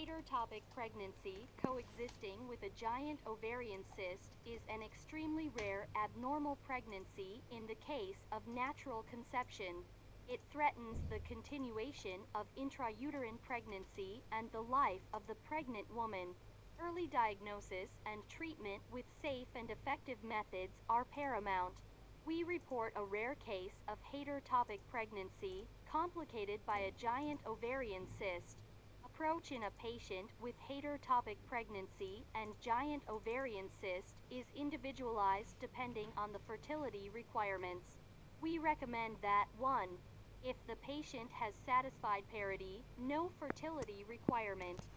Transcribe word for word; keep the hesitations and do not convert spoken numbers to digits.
Hatertopic pregnancy coexisting with a giant ovarian cyst is an extremely rare abnormal pregnancy in the case of natural conception. It threatens the continuation of intrauterine pregnancy and the life of the pregnant woman. Early diagnosis and treatment with safe and effective methods are paramount. We report a rare case of hatertopic pregnancy complicated by a giant ovarian cyst. Approach in a patient with hatertopic pregnancy and giant ovarian cyst is individualized depending on the fertility requirements. We recommend that one. If the patient has satisfied parity, no fertility requirement,